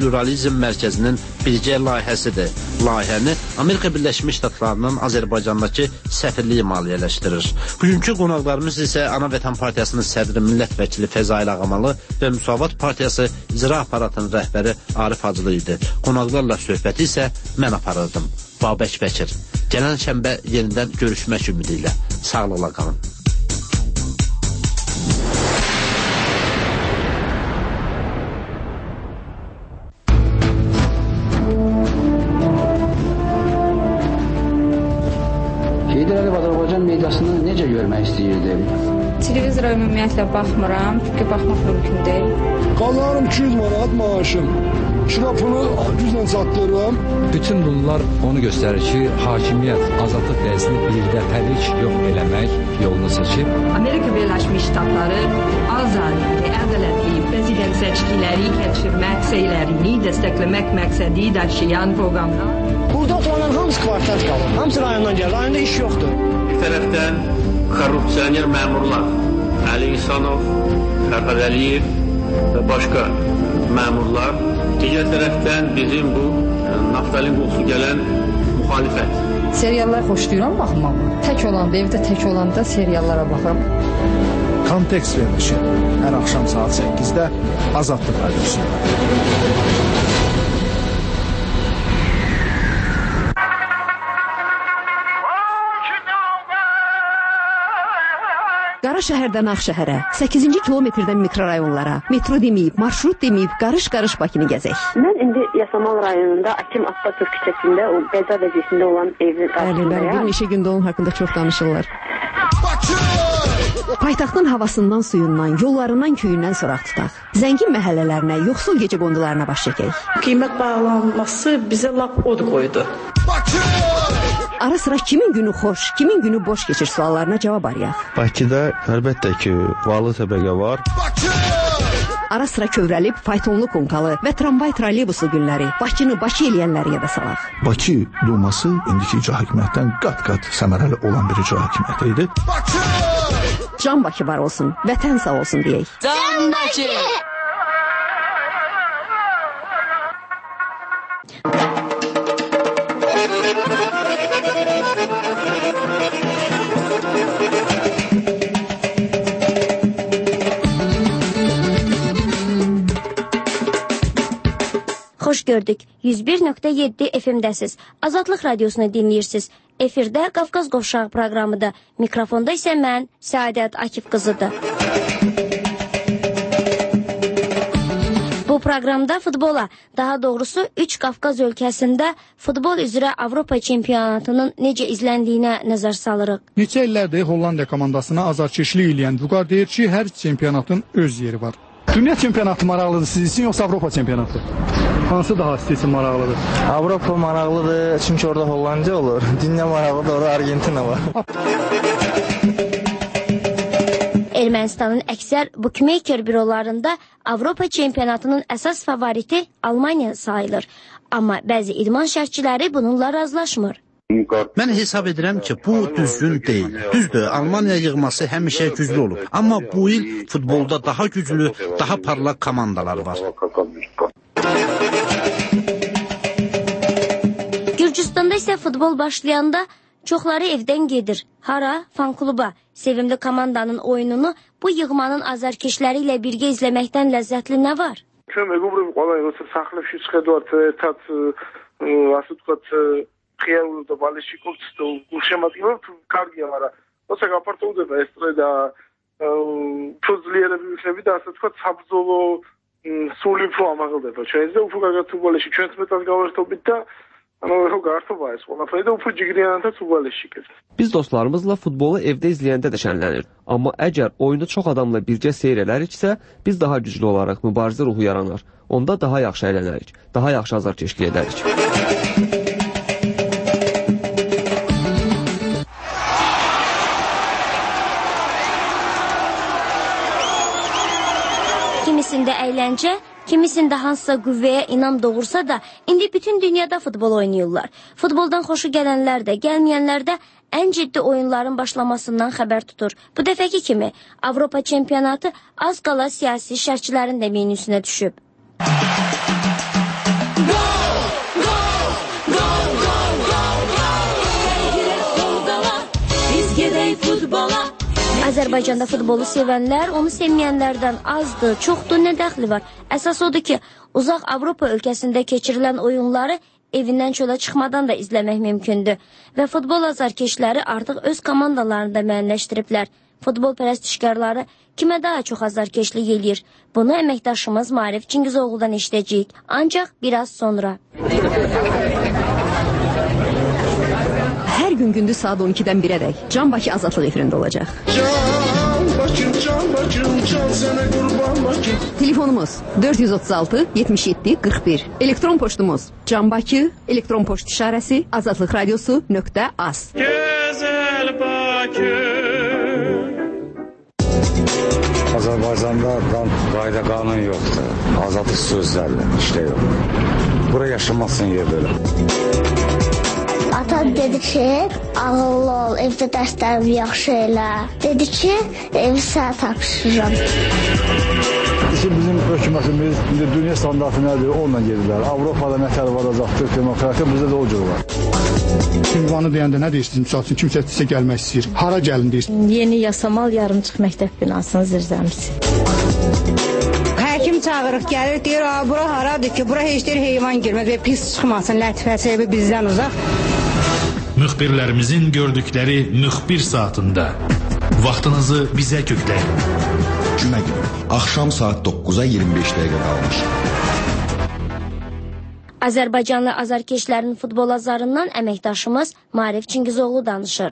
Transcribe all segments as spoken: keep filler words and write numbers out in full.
Pluralizm Mərkəzinin birgə layihəsidir. Layihəni Amerika Birləşmiş Ştatlarının Azərbaycandakı səfirliyi maliyyələşdirir. Bugünkü qonaqlarımız isə Ana Vətən Partiyasının sədri millət vəkili Fəzail Ağamalı və Müsavat Partiyası icra aparatının rəhbəri Arif Hacılı idi. Qonaqlarla söhbəti isə mən aparırdım. Babək Bəkir. Gələn şənbə yenidən görüşmək ümidi ilə. Sağlıqla qalın. Heydər Əliyev Azərbaycan mediasını necə görmək istəyirdim? Televizora ümumiyyətlə baxmıram, çünki baxmaq mümkün deyil. Qalanım iki yüz manat maaşım. Kirapını güclə çatdırıram. Bütün bunlar onu göstərir ki, hakimiyyət azadlıq dəyəsini birdəfəlik yox eləmək yolunu seçib. Amerika Birləşmiş Ştatları azadlığı, ədaləti, prezident seçkiləri keçirmək seylərini dəstəkləmək məqsədi daşıyan proqramlar. Burada oturanların hamısı kvartat qalır. Hamısı rayondan gəlir. Rayonda iş yoxdur. Bir tərəfdən korrupsioner məmurlar, Əli İhsanov, Fərhad Əliyev və başqa məmurlar. Digər tərəfdən bizim bu naftalin qoxusu gələn müxalifət. Seriallar xoşlayıram baxmağı. Tək olanda, evdə tək olanda seriallara baxıram. Kontekst verilişi hər axşam saat səkkizdə Azadlıq Radiyosunda. Qaraşəhərdən Ağşəhərə, səkkizinci kilometrdən mikrorayonlara, metro deməyib, marşrut deməyib, qarış-qarış Bakını gəzək. Mən indi Yasamal rayonunda Akim Abbasov küçəsində, o Bəza vəziyyətində olan evin qarşısındayım. Bəli, bəli, bir neçə gündə onun haqqında çox danışırlar. Paytaxtın havasından, suyundan, yollarından, köyündən soraq tutaq. Zəngin məhəllələrinə, yoxsul gecə qondularına baş çəkək. Qiymət bağlanması bizə lap od qoydu. Ara sıra kimin günü xoş, kimin günü boş keçir suallarına cavab arayaq. Bakıda əlbəttə ki, varlı təbəqə var. Ara sıra kövrəlib, faytonlu konkalı və tramvay trolleybusu günləri, Bakını Bakı eləyənləri yada salaq. Bakı Duması indiki icra hakimiyyətdən qat-qat səmərəli olan bir icra hakimiyyəti idi. Can Bakı var olsun, vətən sağ olsun deyək. Can Bakı! Xoş gördük. yüz bir nöqtə yeddi F M-dəsiz. Azadlıq Radiosunu dinləyirsiniz. Efirdə Qafqaz Qovşağı proqramıdır. Mikrofonda isə mən, Səadət Akif qızıdır. Bu proqramda futbola, daha doğrusu üç Qafqaz ölkəsində futbol üzrə Avropa çempionatının necə izləndiyinə nəzər salırıq. Neçə illərdir Hollandiya komandasına azarkeşlik eləyən Vüqar deyir ki, hər çempionatın öz yeri var. Dünya çempionatı maraqlıdır sizin üçün, yoxsa Avropa çempionatı? Hansı daha sizin üçün maraqlıdır? Avropa maraqlıdır, çünki orada Hollandiya olur. Dünya maraqlıdır, orada Argentina var. Ermənistanın əksər bookmaker bürolarında Avropa çempionatının əsas favoriti Almaniya sayılır. Amma bəzi idman şərhçiləri bununla razılaşmır. Mən hesab edirəm ki, bu düzgün deyil. Düzdür, Almaniya yığması həmişə güclü olub. Amma bu il futbolda daha güclü, daha parlaq komandalar var. Gürcüstanda isə futbol başlayanda çoxları evdən gedir. Hara? Fan-kluba. Sevimli komandanın oyununu bu yığmanın azarkeşləri ilə birgə izləməkdən ləzzətli nə var? ხიარულობდა ბალეშიკოვს და გულშემატკივრად კარგია, მაგრამ როცა გაფართოვდება ეს წრე და ფუძლიერები ვიქნები და ასე თქვა საბრძოლო სული უფრო ამაღლდება ჩვენზე, უფრო კარგად ფუტბოლში ჩვენც მეტად გავერთობით და ანუ რო გართობა ეს ყველაფერი და უფრო ჯიგრიანად ფუტბოლში კეთს. Biz dostlarımızla futbolu evdə izləyəndə də şənlənir. Amma əgər oyunu çox adamla birgə seyr edəriksə, biz daha güclü olaraq mübarizə ruhu yaranar. Onda daha yaxşı əylənərik, daha yaxşı azarkeşlik edərik. Kimisində əyləncə, kimisində hansısa qüvvəyə inam doğursa da, indi bütün dünyada futbol oynayırlar. Futboldan xoşu gələnlər də, gəlməyənlər də ən ciddi oyunların başlamasından xəbər tutur. Bu dəfəki kimi Avropa çempionatı az qala siyasi şərhçilərin də menüsünə düşüb. Azərbaycanda futbolu sevənlər onu sevməyənlərdən azdır, çoxdur, nə dəxli var? Əsas odur ki, uzaq Avropa ölkəsində keçirilən oyunları evindən çölə çıxmadan da izləmək mümkündür və futbol azarkeşləri artıq öz komandalarını da müəyyənləşdiriblər. Futbol pərəstişkarları kimə daha çox azarkeşlik eləyir? Bunu əməkdaşımız Maarif Çingizoğlu'dan eşidəcəyik, ancaq biraz sonra. Hər gün gündüz saat on ikidən birədək Can Bakı Azadlıq efirində olacaq. Can Bakım, Can Bakım, can sənə qurban Bakım. Telefonumuz dörd yüz otuz altı yetmiş yeddi qırx bir. Elektron poçtumuz Can Bakı, elektron poçt işarəsi azadlıq radiosu nöqtə az. Gözəl Bakı. Azərbaycanda qayda qanun yoxdur. Azadlıq sözlərlə işte yox. Bura yaşamazsın yer belə. Ata dedi ki, ağıllı ol, evdə dərslərimi yaxşı elə. Dedi ki, evi sənə tapşırıram. Bizim hökumətimiz indi dünya standartı nədir, onunla gedirlər. Avropada nətər var, azadlıq, demokratiya, bizdə də o cür var. Ünvanı deyəndə nə deyirsiniz? Misal üçün, kimsə sizə gəlmək istəyir. Hara gəlin deyirsiniz? Yeni Yasamal yarımçıq məktəb binasının zirzəmisi. Həkim çağırıq, gəlir, deyir, bura haradır ki, bura heç deyir heyvan girməz və pis çıxmasın, lətifəsi bizdən uzaq. Müxbirlərimizin gördükləri müxbir saatında vaxtınızı bizə kökləyin. Cümə günü, axşam saat doqquza iyirmi beş dəqiqə qalmış. Azərbaycanlı azarkeşlərin futbol azarından əməkdaşımız Maarif Çingizoğlu danışır.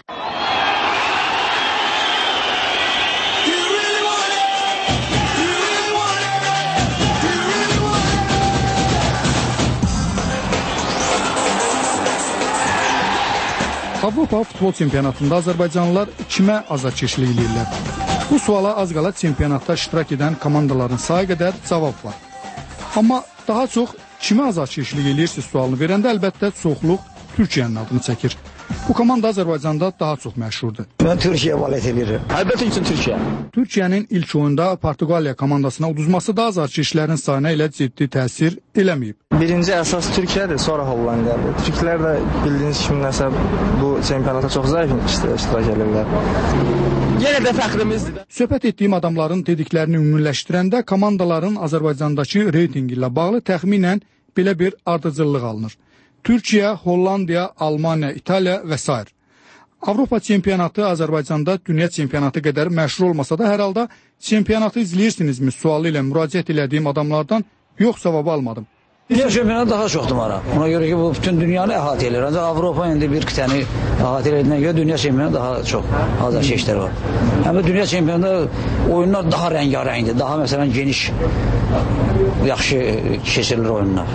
Avropa futbol çempionatında azərbaycanlılar kimə azarkeşlik eləyirlər? Bu suala az qala çempionatda iştirak edən komandaların sayı qədər cavab var. Amma daha çox kimə azarkeşlik eləyirsiz sualını verəndə əlbəttə çoxluq Türkiyənin adını çəkir. Bu komanda Azərbaycanda daha çox məşhurdur. Mən Türkiyə valət edirəm. Əlbəttə üçün Türkiyə. Türkiyənin ilk oyunda Portuqaliya komandasına uduzması da azarkeşlərin sayına elə ciddi təsir eləməyib. Birinci əsas Türkiyədir, sonra Hollandiyadır. Türklər də bildiyiniz kimi nəsə bu çempionata çox zəif iştirak edirlər. Yenə də fəxrimizdir. Söhbət etdiyim adamların dediklərini ümumiləşdirəndə komandaların Azərbaycandakı reytingi ilə bağlı təxminən belə bir ardıcıllıq alınır. Türkiyə, Hollandiya, Almaniya, İtaliya və s. Avropa çempionatı Azərbaycanda dünya çempionatı qədər məşhur olmasa da hər halda çempionatı izləyirsinizmi sualı ilə müraciət elədiyim adamlardan yox cavabı almadım. Dünya çempionatı daha çoxdur mara. Ona görə ki, bu bütün dünyanı əhatə edir. Ancaq Avropa indi bir qitəni əhatə edildiyindən görə dünya çempionatı daha çox azarkeşlər var. Həm də dünya çempionatında oyunlar daha rəngarəngdir. Daha məsələn geniş, yaxşı keçirilir oyunlar.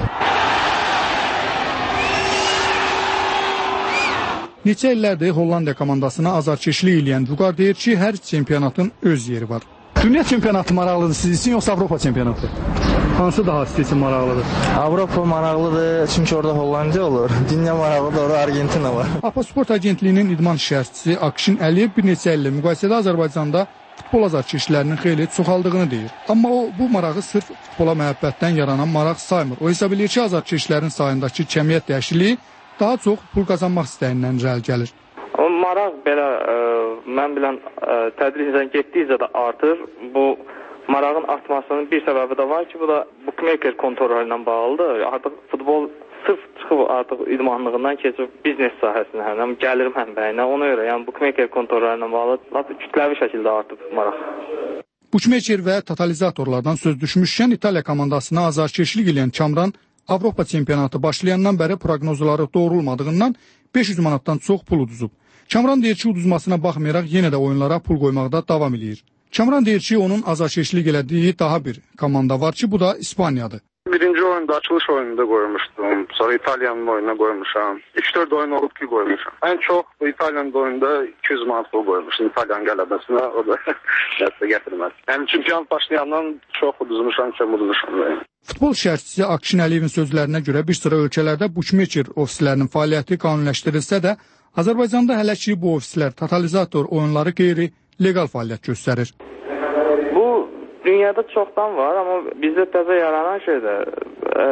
Neçə illərdir Hollandiya komandasına azarkeşlik eləyən Vüqar deyir ki, hər çempionatın öz yeri var. Dünya çempionatı maraqlıdır siz üçün, yoxsa Avropa çempionatı? Hansı daha siz üçün maraqlıdır? Avropa maraqlıdır, çünki orada Hollandiya olur. Dünya maraqlıdır, orada Argentina var. Apasport agentliyinin idman şərhçisi Akşin Əliyev bir neçə illə müqayisədə Azərbaycanda futbol azarkeşlərinin xeyli çoxaldığını deyir. Amma o, bu marağı sırf futbola məhəbbətdən yaranan maraq saymır. O hesab edir ki, azarkeşlərin sayındakı kəmiyyət dəyişikliyi daha çox pul qazanmaq istəyindən irəli gəlir. O maraq belə, ə, mən bilən ə, tədricən getdikcə də artır. Bu marağın artmasının bir səbəbi də var ki, bu da bookmaker kontorları ilə bağlıdır. Artıq futbol sırf çıxıb artıq idmanlığından keçib biznes sahəsinə, həm gəlir mənbəyinə. Ona görə, yəni bookmaker kontorları ilə bağlı lap kütləvi şəkildə artıb maraq. Bookmaker və totalizatorlardan söz düşmüşkən İtaliya komandasına azarkeşlik eləyən Kamran Avropa çempionatı başlayandan bəri proqnozları doğrulmadığından beş yüz manatdan çox pul uduzub. Kamran deyir ki, uduzmasına baxmayaraq yenə də oyunlara pul qoymaqda davam edir. Kamran deyir ki, onun azarkeşlik elədiyi daha bir komanda var ki, bu da İspaniyadır. Birinci oyunda, açılış oyununda qoymuşdum. Sonra İtalyanın oyununa qoymuşam. üç dörd oyun olub ki, qoymuşam. Ən çox bu İtalyanın oyunda iki yüz manat pul qoymuşum. İtalyan qələbəsinə, o da nəsə gətirməz. Yəni çempionat başlayandan çox uduzmuşam, çox uduzmuşam. Futbol şərhçisi Akşin Əliyevin sözlərinə görə bir sıra ölkələrdə bookmaker ofislərinin fəaliyyəti qanuniləşdirilsə də, Azərbaycanda hələ ki bu ofislər totalizator oyunları qeyri-legal fəaliyyət göstərir. Bu dünyada çoxdan var, amma bizdə təzə yaranan şeydə ən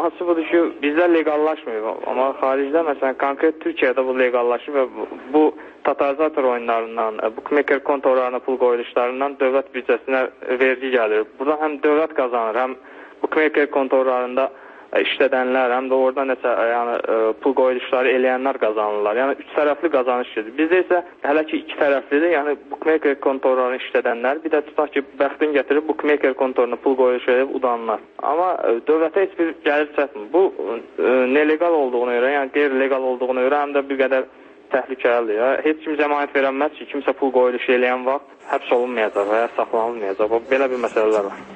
maraqlısı budur ki, bizdə legallaşmıyor. Amma xaricdə, məsələn, konkret Türkiyədə bu legallaşır və bu, bu totalizator oyunlarından, bookmaker kontorlarına pul qoyuluşlarından dövlət büdcəsinə vergi gəlir. Burada həm dövlət qazanır, həm bookmaker kontorlarında işlədənlər, həm də orada nəsə yəni, pul qoyuluşları eləyənlər qazanırlar. Yəni, üç tərəfli qazanış gedir. Bizdə isə hələ ki iki tərəflidir. Yəni, bookmaker kontorlarını işlədənlər, bir də tutaq ki, bəxtin gətirib bookmaker kontoruna pul qoyuluş edib udanlar. Amma dövlətə heç bir gəlir çatmır. Bu, nelegal olduğuna görə, yəni qeyri-legal olduğuna görə həm də bir qədər təhlükəlidir. Ya. Heç kim zəmanət verənməz ki, kimsə pul qoyuluş eləyən vaxt həbs olunmayacaq və ya saxlanılmayacaq. Belə bir məsələlər var.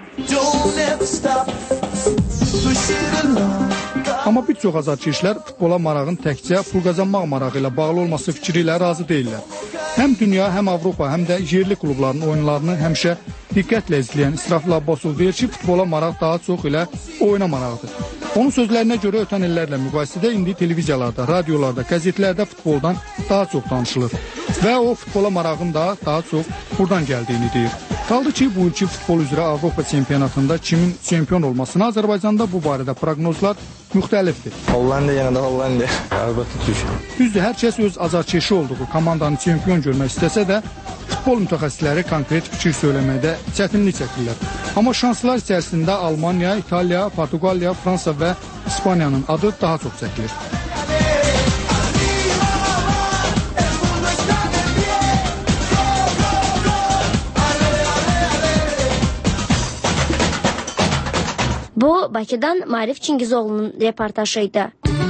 Amma bir çox azarkeşlər futbola marağın təkcə pul qazanmaq marağı ilə bağlı olması fikri ilə razı deyirlər. Həm dünya, həm Avropa, həm də yerli klubların oyunlarını həmişə diqqətlə izləyən İsrafil Abbasov deyir ki, futbola maraq daha çox ilə oyuna maraqdır. Onun sözlərinə görə ötən illərlə müqayisədə indi televiziyalarda, radiolarda, qəzetlərdə futboldan daha çox danışılır və o futbola marağın da daha çox buradan gəldiyini deyir. Qaldı ki, bu ilki futbol üzrə Avropa çempionatında kimin çempion olmasına Azərbaycanda bu barədə proqnozlar müxtəlifdir. Hollandiya, yenə də Hollandiya. Əlbəttə Türkiyə. Düzdür, hər kəs öz azarkeşi olduğu komandanı çempion görmək istəsə də, futbol mütəxəssisləri konkret fikir söyləməkdə çətinlik çəkirlər. Amma şanslar içərisində Almaniya, İtaliya, Portuqaliya, Fransa və İspaniyanın adı daha çox çəkilir. Bu, Bakıdan Marif Çingizoğlu'nun reportajıydı.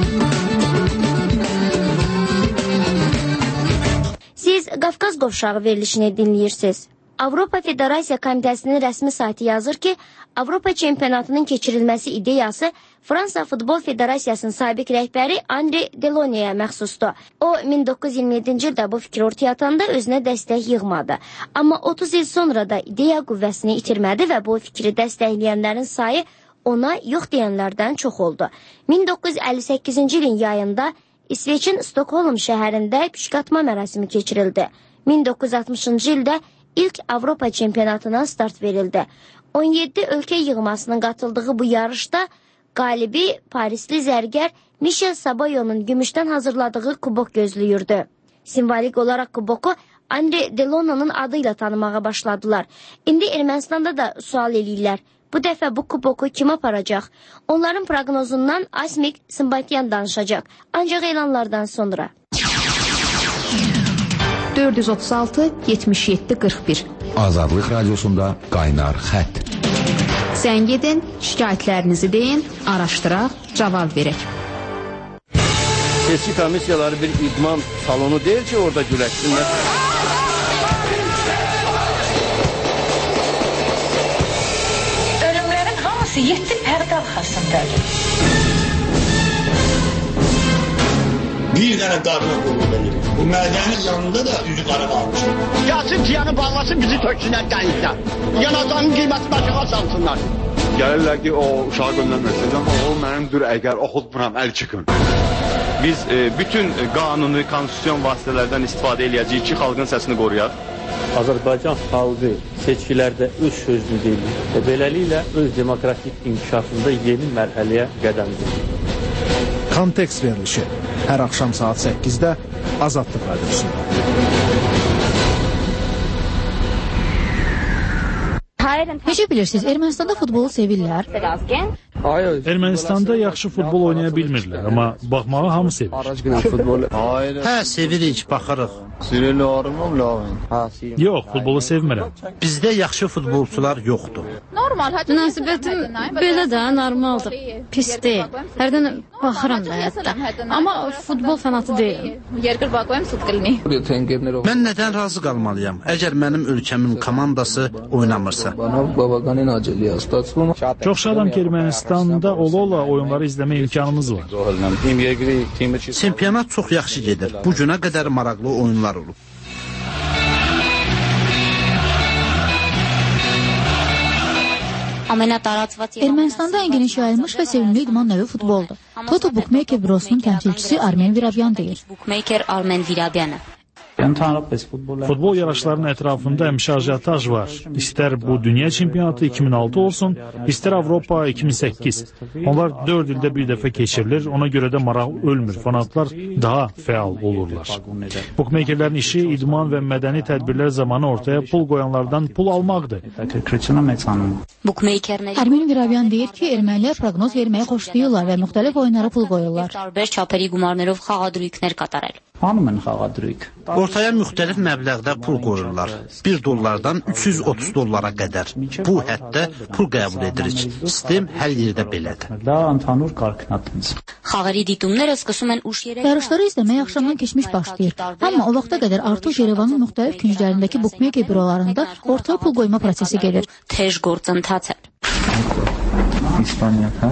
Siz Qafqaz qovşağı verilişini dinləyirsiniz. Avropa Federasiya Komitəsinin rəsmi saytı yazır ki, Avropa çempionatının keçirilməsi ideyası Fransa Futbol Federasiyasının sabiq rəhbəri André Delonne'yə məxsusdur. O, min doqquz yüz iyirmi yeddinci ildə bu fikri ortaya atanda özünə dəstək yığmadı. Amma otuz il sonra da ideya qüvvəsini itirmədi və bu fikri dəstəkləyənlərin sayı ona yox deyənlərdən çox oldu. min doqquz yüz əlli səkkizinci ilin yayında İsveçin Stokholm şəhərində püşkatma mərasimi keçirildi. min doqquz yüz altmışıncı ildə ilk Avropa çempionatına start verildi. on yeddi ölkə yığmasının qatıldığı bu yarışda qalibi Parisli zərgər Michel Sabayonun gümüşdən hazırladığı kubok gözləyirdi. Simvolik olaraq kuboku André Delonne'nin adıyla tanımağa başladılar. İndi Ermənistanda da sual eləyirlər. Bu dəfə bu kuboku kim aparacaq? Onların proqnozundan Asmik Sımbatyan danışacaq. Ancaq elanlardan sonra. dörd yüz otuz altı yetmiş yeddi qırx bir Azadlıq Radiosunda Qaynar Xətt. Zəng edin, şikayətlərinizi deyin, araşdıraq, cavab verək. Seçki komissiyaları bir idman salonu deyil ki, orada güləşsinlər. Ölümlərin hamısı yeddi pərdə arxasındadır. Bir dənə qadına qulluq edir. Bu mədənin yanında da üzü qara qalmışdır. Gəlsin tiyanı bağlasın, bizi töksünlər dənizdə. Yanacağın qiyməti başıqa salsınlar. Gəlirlər ki, o uşağı göndərməsin, amma o mənimdir, əgər oxutmuram, əl çıxın. Biz e, bütün qanuni, konstitusiyon vasitələrdən istifadə eləyəcəyik ki, xalqın səsini qoruyaq. Azərbaycan xalqı seçkilərdə öz sözünü deyir və beləliklə öz demokratik inkişafında yeni mərhələyə qədəm qoyur. Kontekst verilişi hər axşam saat səkkizdə Azadlıq Radiosunda. Necə bilirsiniz, Ermənistanda futbolu sevirlər? Ermənistanda yaxşı futbol oynaya bilmirlər, amma baxmağı hamı sevir. Hə, sevirik, baxırıq. Yox, futbolu sevmirəm. Bizdə yaxşı futbolçular yoxdur. Münasibətim belə də normaldır. Pis deyil. Hərdən baxıram da hətta. Amma futbol fənatı deyil. Mən nədən razı qalmalıyam? Əgər mənim ölkəmin komandası oynamırsa. Çox şadam ki, Ermənistanda ola-ola oyunları izləmə imkanımız var. Çempionat çox yaxşı gedir. Bu günə qədər maraqlı oyunlar olub. Ermənistanda ən geniş yayılmış və sevimli idman növü futboldur. Toto Bookmaker bürosunun təmsilçisi Armen Virabyan deyir. Futbol yarışlarının ətrafında həmişə ajitaj var. İstər bu dünya çempionatı iki min altı olsun, istər Avropa iki min səkkiz. Onlar dörd ildə bir dəfə keçirilir, ona görə də maraq ölmür. Fanatlar daha fəal olurlar. Bukmeykerlərin işi idman və mədəni tədbirlər zamanı ortaya pul qoyanlardan pul almaqdır. Armin Mirabyan deyir ki, ermənilər proqnoz verməyi xoşlayırlar və müxtəlif oyunlara pul qoyurlar. Ortaya müxtəlif məbləğdə pul qoyurlar. bir dollardan üç yüz otuz dollara qədər. Bu həddə pul qəbul edirik. Sistem hər yerdə belədir. Yarışları izləmək axşamdan keçmiş başlayır. Amma o vaxta qədər artıq Yerevanın müxtəlif künclərindəki bukmeyker bürolarında ortaya pul qoyma prosesi gedir. İspanya'da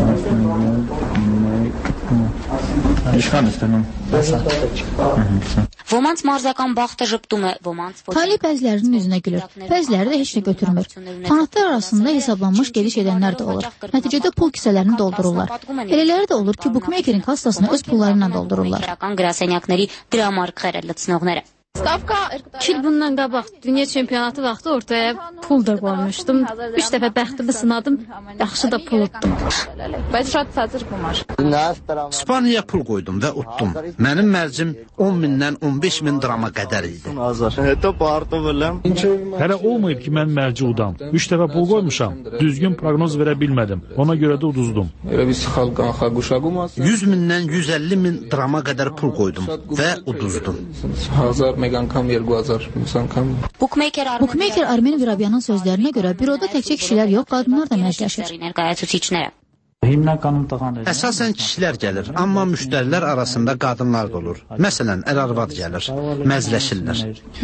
Vomanç marzakan baxta jıptumı, vomanç... Talib bəzilərinin üzünə gülür, bəziləri də heç nə götürmür. Fanatlar arasında hesablanmış gediş edənlər də olur. Nəticədə pul kisələrini doldururlar. Elələri də olur ki, bukmeykerin kassasını öz pullarıyla doldururlar. İki il bundan qabaq dünya çempionatı vaxtı ortaya pul da qoymuşdum. Üç dəfə bəxtimi sınadım, yaxşı da pul utdum. İspaniyaya pul qoydum və utdum. Mənim mərcim on mindən on beş min drama qədər idi. Hələ olmayıb ki, mən mərci udam. Üç dəfə pul qoymuşam, düzgün proqnoz verə bilmədim. Ona görə də uduzdum. yüz mindən yüz əlli min drama qədər pul qoydum və uduzdum. Bukmeyker Armin Mirabyanın sözlərinə görə büroda təkcə kişilər yox, qadınlar da mərcləşir. Əsasən kişilər gəlir, amma müştərilər arasında qadınlar da olur. Məsələn, ər-arvad gəlir, məzləşirlər.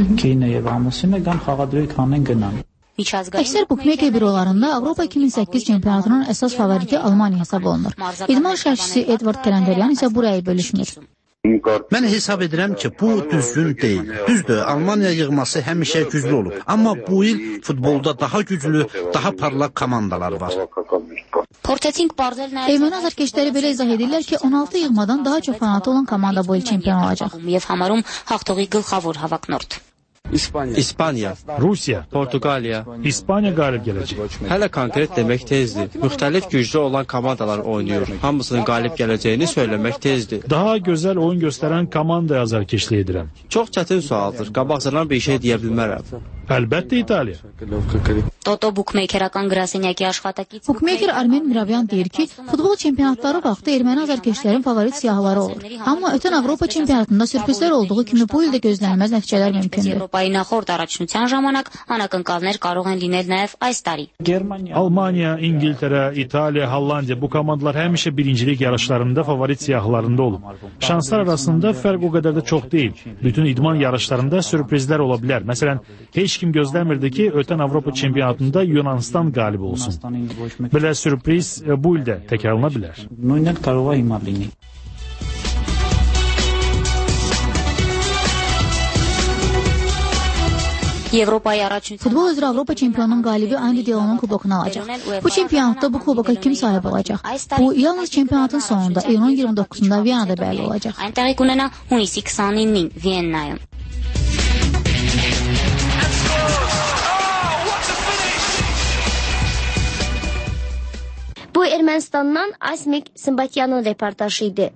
Əksər bukmeyker bürolarında Avropa iki min səkkiz çempionatının əsas favoriti Almaniya hesab olunur. İdman şərhçisi Edward Kalenderyan isə bu rəyi bölüşmür. Mən hesab edirəm ki, bu düzgün deyil. Düzdür, Almaniya yığması həmişə güclü olub. Amma bu il futbolda daha güclü, daha parlaq komandalar var. Erməni azarkeşləri belə izah edirlər ki, on altı yığmadan daha çox fanatı olan komanda bu il çempion olacaq. İspaniya, Rusiya, Portuqaliya, İspaniya qalib gələcək. Hələ konkret demək tezdir. Müxtəlif güclü olan komandalar oynayır. Hamısının qalib gələcəyini söyləmək tezdir. Daha gözəl oyun göstərən komandaya azarkeşlik edirəm. Çox çətin sualdır. Qabaqcadan bir şey deyə bilmərəm. Əlbəttə İtaliya. Bukmeyker Armin Mirabyan deyir ki, futbol çempionatları vaxtı erməni azarkeşlərin favorit siyahıları olur. Amma ötən Avropa çempionatında sürprizlər olduğu kimi bu ildə gözlənilməz nəticələr mümkündür. Almaniya, İngiltərə, İtaliya, Hollandiya bu komandalar həmişə birincilik yarışlarında favorit siyahılarında olub. Şanslar arasında fərq o qədər də çox deyil. Bütün idman yarışlarında sürprizlər ola bilər. Məsələn, heç kim gözləmirdi ki, ötən Avropa çempionatında Yunanistan qalib olsun. Belə sürpriz bu ildə təkrarlana bilər. Futbol üzrə Avropa çempionunun qalibi Andy Delon'un kubokunu alacaq. Bu çempionatda bu kuboka kim sahib olacaq? Bu yalnız çempionatın sonunda iyunun iyirmi doqquzunda Viyanada bəlli olacaq. Bu Ermənistandan Asmik Simbatyanın reportajı idi.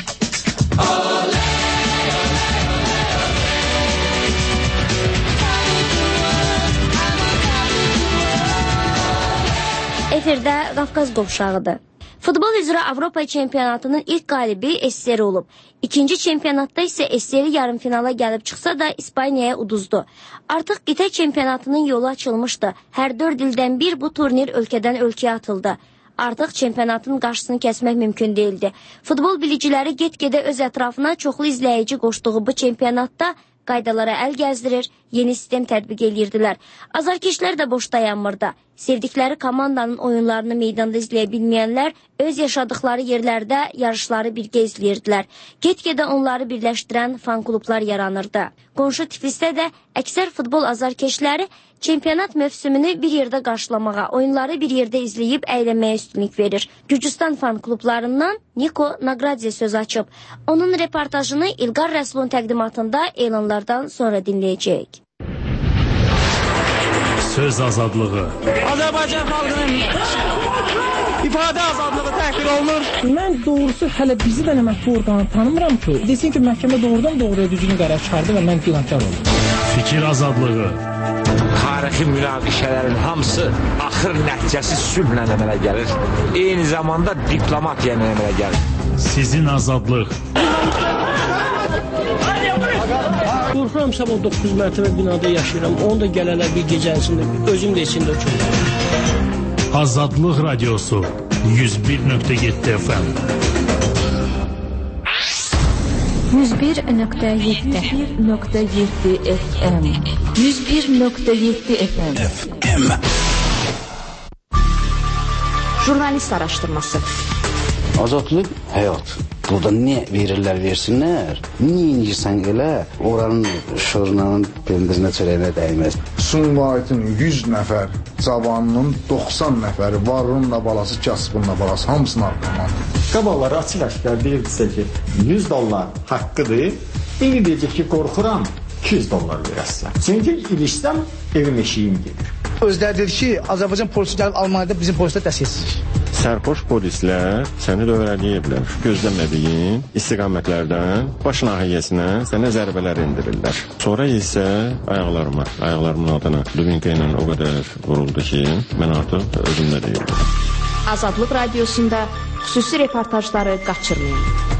Efirdə Qafqaz qovşağıdır. Futbol üzrə Avropa çempionatının ilk qalibi S S R olub. İkinci çempionatda isə S S R yarımfinala gəlib çıxsa da İspaniyaya uduzdu. Artıq qitə çempionatının yolu açılmışdı. Hər dörd ildən bir bu turnir ölkədən ölkəyə atıldı. Artıq çempionatın qarşısını kəsmək mümkün deyildi. Futbol biliciləri get-gedə öz ətrafına çoxlu izləyici qoşduğu bu çempionatda qaydalara əl gəzdirir, yeni sistem tətbiq edirdilər. Azarkeşlər də boş dayanmırdı. Sevdikləri komandanın oyunlarını meydanda izləyə bilməyənlər öz yaşadıkları yerlərdə yarışları birgə izləyirdilər. Get-gedə onları birləşdirən fan klublar yaranırdı. Qonşu Tiflisdə də əksər futbol azarkeşləri çempionat mövsümünü bir yerdə qarşılamağa, oyunları bir yerdə izləyib əylənməyə üstünlük verir. Gürcüstan fan klublarından Niko Nagradze söz açıb. Onun reportajını İlqar Rəsulun təqdimatında elanlardan sonra dinləyəcəyik. Söz azadlığı. Azərbaycan xalqının ifadə azadlığı təhqir olunur. Mən doğrusu hələ bizi də məhkəmə orqanı tanımıram ki, desin ki, məhkəmə doğrudan doğruya düzgün qərar çıxardı və mən günahkar oldum. Fikir azadlığı. Tarixi münaqişələrin hamısı axır nəticəsi sülhlə əmələ gəlir. Eyni zamanda diplomatiya ilə əmələ gəlir. Sizin azadlıq. Qorxuram, sabah doqquz mərtəbə binada yaşayıram. Onu da gələrlər bir gecənsində, özüm də içində uçurum. Azadlıq Radiosu yüz bir nöqtə yeddi F M. yüz bir nöqtə yeddi nöqtə yeddi F M. yüz bir nöqtə yeddi F M. Jurnalist araşdırması. Azadlıq həyat. Burada ne verirlər versinlər, niyə inirsən elə, oranın şurnanın pendirinə çörəyinə dəyməz. Sumqayıtın yüz nəfər cavanının doxsan nəfəri varınla balası, kasbınla balası hamısını arqamandır. Qabaqları açıq əşkar deyirdisə ki, yüz dollar haqqıdır, indi deyəcək ki, qorxuram, iki yüz dollar verəslər. Çünki ilişsəm, evim eşiyim gedir. Özləri dedi ki, Azərbaycan polisi gəlib Almaniyada bizim polislər dəstəksizdir. Sərxoş polislər səni dövrələyiblər. Gözləmədiyin istiqamətlərdən baş nahiyyəsinə sənə zərbələr endirirlər. Sonra isə ayaqlarıma, ayaqlarımın adına Lubinka ilə o qədər vuruldu ki, mən artıq özümdə deyildim. Azadlıq Radiosunda xüsusi reportajları qaçırmayın.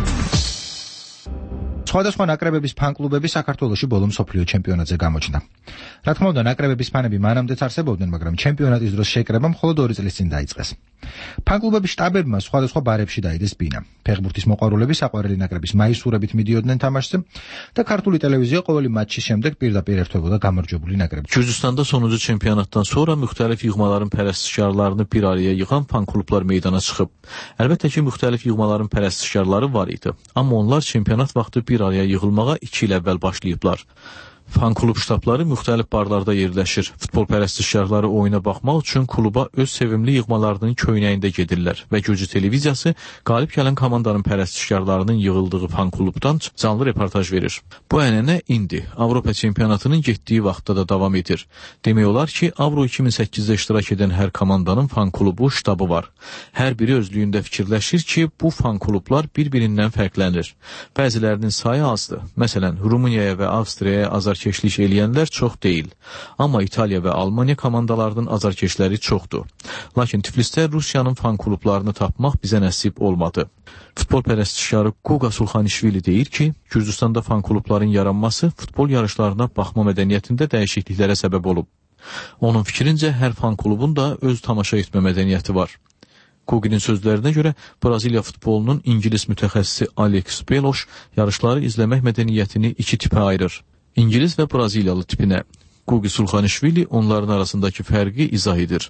სხვადასხვა ნაკრებების ფან-კლუბები საქართველოში ბოლო მსოფლიო ჩემპიონატზე გამოჩნდა. რა თქმა უნდა, ნაკრებების ფანები მანამდეც არსებობდნენ, მაგრამ ჩემპიონატის დროს შეკრება მხოლოდ ორი წლის წინ დაიწყეს. ფან-კლუბების შტაბებმა სხვადასხვა ბარებში დაიდეს ბინა. ფეხბურთის მოყვარულები საყვარელი ნაკრების მაისურებით მიდიოდნენ თამაშზე და ქართული ტელევიზია ყოველი მატჩის შემდეგ პირდაპირ ერთვებოდა გამარჯვებული ნაკრები. Gürcüstanda sonuncu çempionatdan sonra müxtəlif yığmaların pərəstişkarlarını bir araya yığan fan-klublar meydana çıxıb. Əlbəttə ki, müxtəlif yığmaların pərəstişkarları var idi, amma onlar çempionat vaxtı bir araya yığılmağa iki il əvvəl başlayıblar. Fan-klub ştabları müxtəlif barlarda yerləşir. Futbol pərəstişkarları oyuna baxmaq üçün kluba öz sevimli yığmalarının köynəyində gedirlər və Gürcü televiziyası qalib gələn komandanın pərəstişkarlarının yığıldığı fan-klubdan canlı reportaj verir. Bu ənənə indi Avropa çempionatının getdiyi vaxtda da davam edir. Demək olar ki, Avro iki min səkkizdə iştirak edən hər komandanın fan-klubu ştabı var. Hər biri özlüyündə fikirləşir ki, bu fan-klublar bir-birindən fərqlənir. Bəzilərinin sayı azdır. Məsələn, Rumuniyaya və Avstriyaya azarkeşlik eləyənlər çox deyil. Amma İtaliya və Almaniya komandalarının azarkeşləri çoxdur. Lakin Tiflisdə Rusiyanın fan-klublarını tapmaq bizə nəsib olmadı. Futbol pərəstişkarı Guga Sulxanişvili deyir ki, Gürcüstanda fan-klubların yaranması futbol yarışlarına baxma mədəniyyətində dəyişikliklərə səbəb olub. Onun fikrincə, hər fan-klubun da öz tamaşa etmə mədəniyyəti var. Kuginin sözlərinə görə Braziliya futbolunun İngilis mütəxəssisi Alex Beloş yarışları izləmək mədəniyyətini iki tipə ayırır. İngilis və Braziliyalı tipinə. Gugi Sulxanişvili onların arasındakı fərqi izah edir.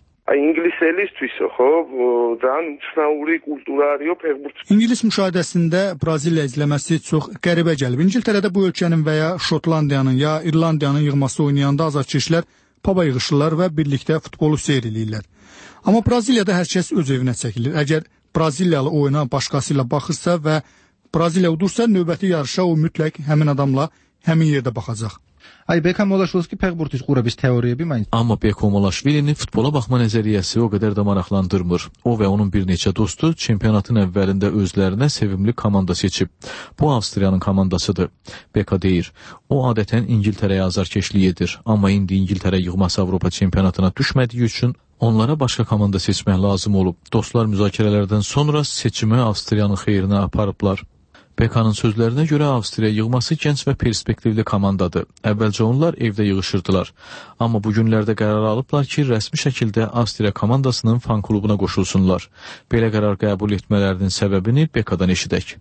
İngilis müşahidəsində Braziliya izləməsi çox qəribə gəlib. İngiltərədə bu ölkənin və ya Şotlandiyanın ya İrlandiyanın yığması oynayanda azarkeşlər paba yığışırlar və birlikdə futbolu seyr eləyirlər. Amma Braziliyada hər kəs öz evinə çəkilir. Əgər Braziliyalı oyuna başqası ilə baxırsa və Braziliya udursa, növbəti yarışa o mütləq həmin adamla həmin yerdə baxacaq. Ay Bekam Molaşvili fəxburtis qurabis teoriyaya mən. Amma Bekam Molaşvilini futbola baxma nəzəriyyəsi o qədər də maraqlandırmır. O və onun bir neçə dostu çempionatın əvvəlində özlərinə sevimli komanda seçib. Bu Avstriyanın komandasıdır. Beka deyir. O adətən İngiltərəyə azarkeşlik edir. Amma indi İngiltərə yığması Avropa çempionatına düşmədiyi üçün onlara başqa komanda seçmək lazım olub. Dostlar müzakirələrdən sonra seçimi Avstriyanın xeyrinə aparıblar. Bekanın sözlərinə görə Avstriya yığması gənc və perspektivli komandadır. Əvvəlcə onlar evdə yığışırdılar. Amma bu günlərdə qərar alıblar ki, rəsmi şəkildə Avstriya komandasının fan-klubuna qoşulsunlar. Belə qərar qəbul etmələrinin səbəbini Bekadan eşidək.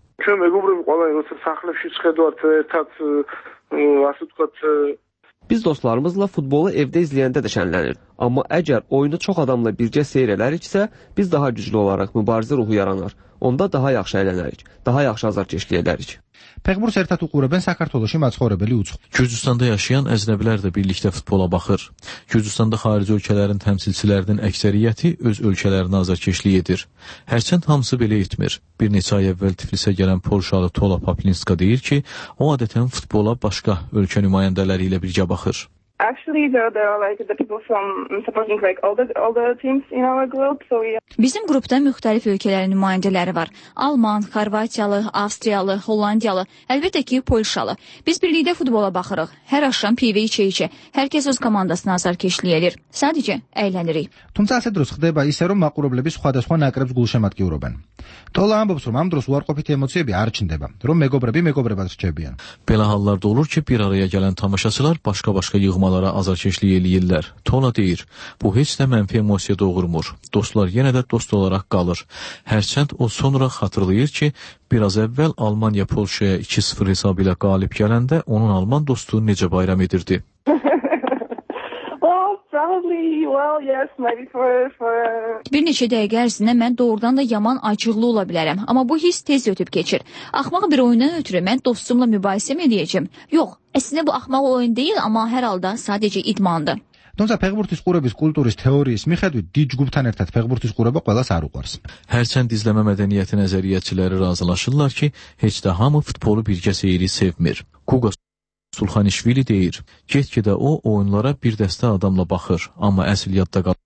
Biz dostlarımızla futbolu evdə izləyəndə də şənlənir. Amma əgər oyunu çox adamla birgə seyr edəriksə, biz daha güclü olaraq mübarizə ruhu yaranar. Onda daha yaxşı əylənərik, daha yaxşı azarkeşlik edərik. ფეხბურთს ერთად უყურებენ საქართველოში მაცხოვრებელი უცხო. Gürcüstanda yaşayan əznəbilər də birlikdə futbola baxır. Gürcüstanda xarici ölkələrin təmsilçilərinin əksəriyyəti öz ölkələrinə azarkeşlik edir. Hərçənd hamısı belə etmir. Bir neçə ay əvvəl Tiflisə gələn Polşalı Tola Paplinska deyir ki, o adətən futbola başqa ölkə nümayəndələri ilə birgə baxır. Actually, there, there are like the people from supporting like all the all the teams in our group. So we... Bizim qrupda müxtəlif ölkələrin nümayəndələri var. Alman, Xorvatiyalı, Avstriyalı, Hollandiyalı, əlbəttə ki, Polşalı. Biz birlikdə futbola baxırıq. Hər axşam pivə içə-içə. Hər kəs öz komandasına azarkeşlik edir. Sadəcə əylənirik. თუმცა ასე დროს ხდება ისე რომ მაყურებლები სხვადასხვა ნაკრებს გულშემატკივრობენ. თოლა ამბობს რომ ამ დროს უარყოფითი ემოციები არ ჩნდება, რომ მეგობრები მეგობრებად რჩებიან. Belə hallarda olur ki, bir araya gələn tamaşaçılar başqa-başqa yığmalara azarkeşlik eləyirlər. Tola deyir, bu heç də mənfi emosiya doğurmur. Dostlar yenə də dost olaraq qalır. Hərçənd o sonra xatırlayır ki, biraz əvvəl Almaniya Polşaya iki sıfır hesabı ilə qalib gələndə onun Alman dostu necə bayram edirdi. Probably, well, yes, maybe for, for... Bir neçə dəqiqə ərzində mən doğrudan da yaman acıqlı ola bilərəm. Amma bu hiss tez ötüb keçir. Axmaq bir oyundan ötürü mən dostumla mübahisə mi edəcəm? Yox, əslində bu axmaq oyun deyil, amma hər halda sadəcə idmandır. თუმცა ფეხბურთის ყურების კულტურის თეორიის მიხედვით დიდ ჯგუფთან ერთად ფეხბურთის ყურება ყველას არ უყვარს. Hərçənd izləmə mədəniyyəti nəzəriyyətçiləri razılaşırlar ki, heç də hamı futbolu birgə seyri sevmir. Kuga Sulxanişvili deyir, get-gedə o oyunlara bir dəstə adamla baxır, amma əsl yadda qalır.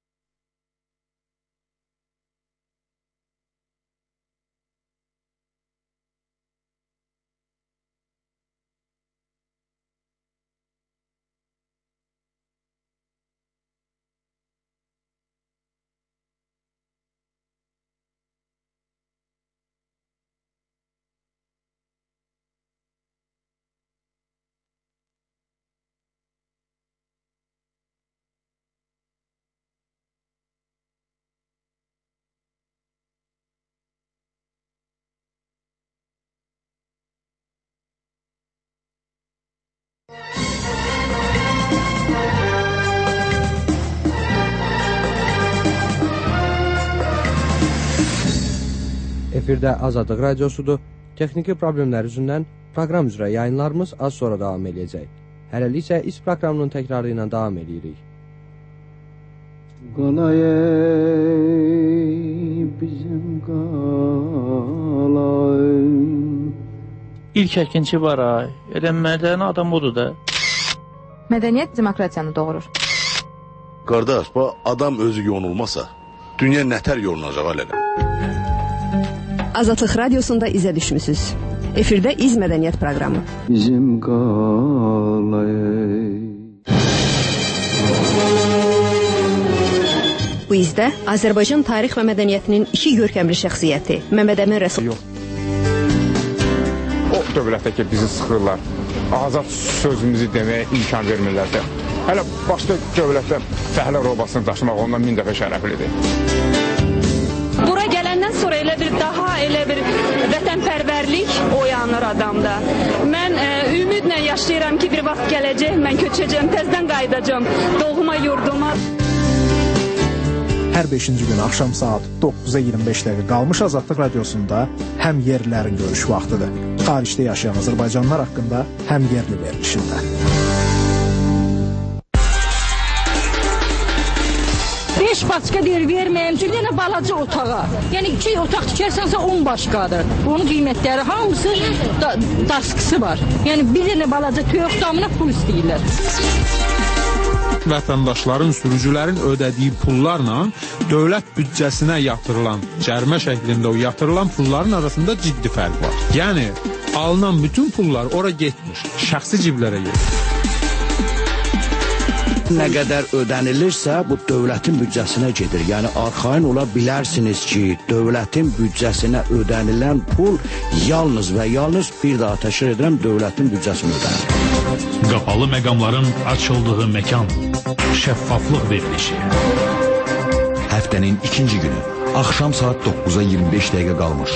Efirdə Azadlıq Radiosudur. Texniki problemlər üzündən proqram üzrə yayınlarımız az sonra davam edəcək. Hələlik isə iş proqramının təkrarı ilə davam edirik. Qalay bizim qalay. İlk əkinçi var ay. Elə mədəni adam odur da. Mədəniyyət demokratiyanı doğurur. Qardaş, bu adam özü yonulmasa, dünya nətər yolunacaq alədə? Azadlıq Radiosunda izə düşmüsünüz. Efirdə İz Mədəniyyət proqramı. Bizim qalay. Bu izdə Azərbaycan tarix və mədəniyyətinin iki görkəmli şəxsiyyəti Məmməd Əmin Rəsulov. O dövlətdə ki, bizi sıxırlar. Azad sözümüzü deməyə imkan vermirlər də. Hələ başqa dövlətdə fəhlə robasını daşımaq ondan min dəfə şərəflidir. Bura gələndən sonra elə bir daha elə bir vətənpərvərlik oyanır adamda. Mən e, ümidlə yaşayıram ki, bir vaxt gələcək, mən köçəcəm, təzdən qayıdacam doğma yurduma. Hər beşinci gün axşam saat doqquza iyirmi beş dəqiqə qalmış Azadlıq Radiosunda həm yerlilərin görüş vaxtıdır. Xaricdə yaşayan Azərbaycanlılar haqqında həm yerli verilişində. beş başqa deyir, verməyəm ki, yenə balaca otağa. Yəni iki otaq tikərsənsə on başqadır. Onun qiymətləri hamısı da, daskısı var. Yəni bir dənə balaca toyuq damına pul istəyirlər. Vətəndaşların, sürücülərin ödədiyi pullarla dövlət büdcəsinə yatırılan, cərimə şəklində o yatırılan pulların arasında ciddi fərq var. Yəni, alınan bütün pullar ora getmir, şəxsi ciblərə gedir. Nə qədər ödənilirsə, bu dövlətin büdcəsinə gedir. Yəni, arxayın ola bilərsiniz ki, dövlətin büdcəsinə ödənilən pul yalnız və yalnız bir daha təşkil edirəm, dövlətin büdcəsinə ödənir. Qapalı məqamların açıldığı məkan, şəffaflıq verilişi. Həftənin ikinci günü, axşam saat doqquza iyirmi beş dəqiqə qalmış.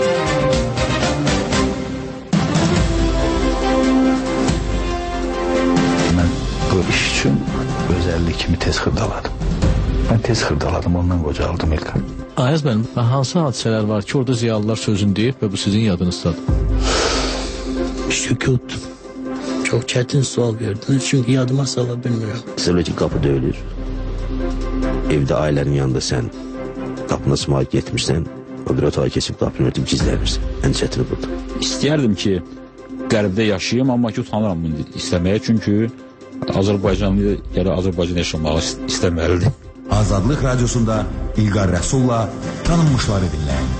Mən bu iş üçün özəllik kimi tez xırdaladım. Mən tez xırdaladım, ondan qocaldım İlkan. Ayaz bənim, hansı hadisələr var ki, orada ziyalılar sözün deyib və bu sizin yadınızdadır? Sükut. Çok çetin sual verdiniz çünkü yadıma sala bilmiyorum. Söyle kapı döyülür. Evde ailenin yanında sen kapına sımağıp getmişsən, o bir otağa keçib qapını örtüb gizlənirsən. Ən çətini budur. İstəyərdim ki, qərbdə yaşayayım, amma ki, utanıram bunu istəməyə, çünki Azərbaycanlı gələ Azərbaycan yaşamağı istəməlidir. Azadlıq Radiosunda İlqar Rəsulla tanınmışları dinləyin.